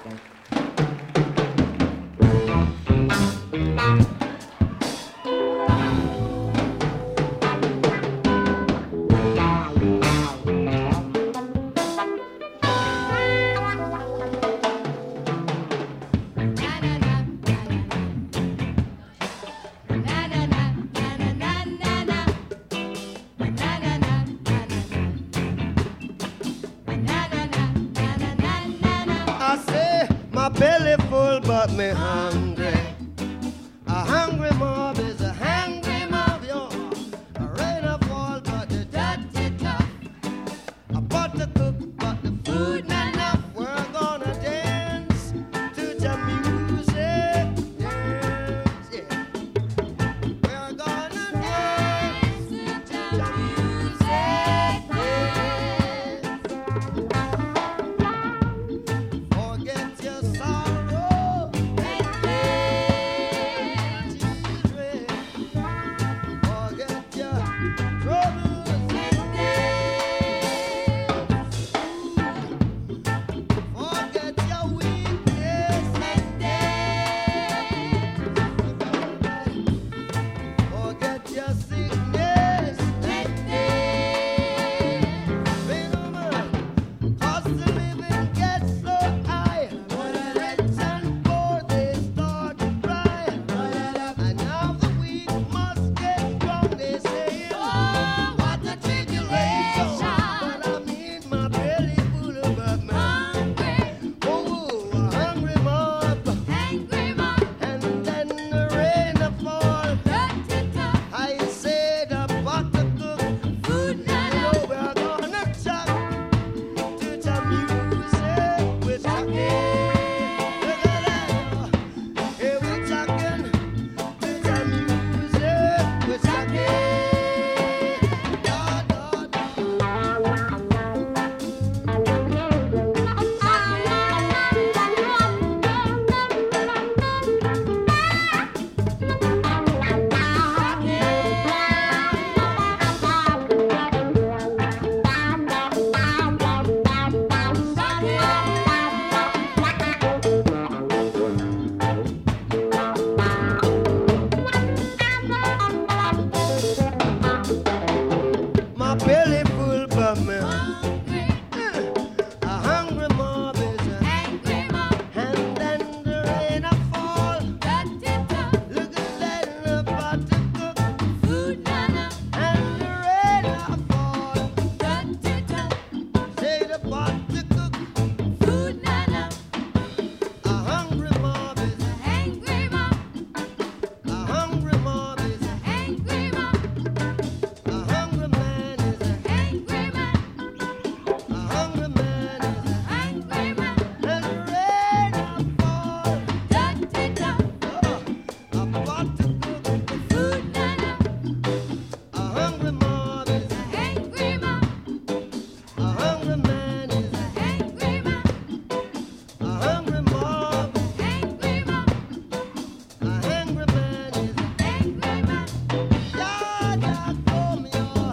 I say my belly full but me hungry. A hungry mob is a hungry mob, yo. A rain of fall but the dirty tough. A pot to cook but the food not enough. We're gonna dance to the music. Yes, yeah. We're gonna dance to the music. Yes. Forget your sorrow and children. Forget your troubles and forget your weakness and forget your sickness and man, 'cause the living gets so high. When the rich and poor they start to cry. And now the weak must get strong, they say. Oh, what a tribulation! But I mean my belly full of hungry. Oh, a hungry mob. And then the rain fall. I said a pot to cook. Food not enough. We're gonna chop to the music. We're talking. Look at that. Here we're talking to the music. We're talking. Da, da, da. My belly full but me a hungry mob is a and then the rain a fall. Look at that in the pot to cook. And the rain a fall. Say the pot to cook. A hungry mob is a hungry mob is a hungry man is a hungry man is a and the rain a fall. A pot to cook. A hungry mob is a hungry man is a hungry mob. A hungry man is a yeah, yeah, come here.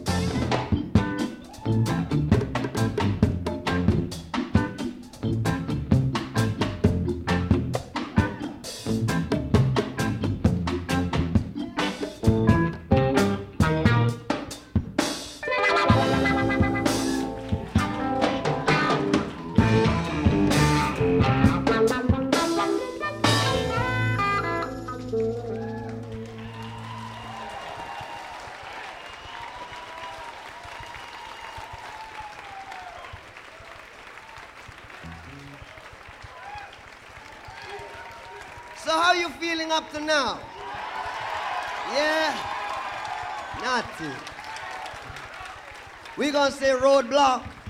So how you feeling up to now? Yeah? Nothing. We gonna say roadblock.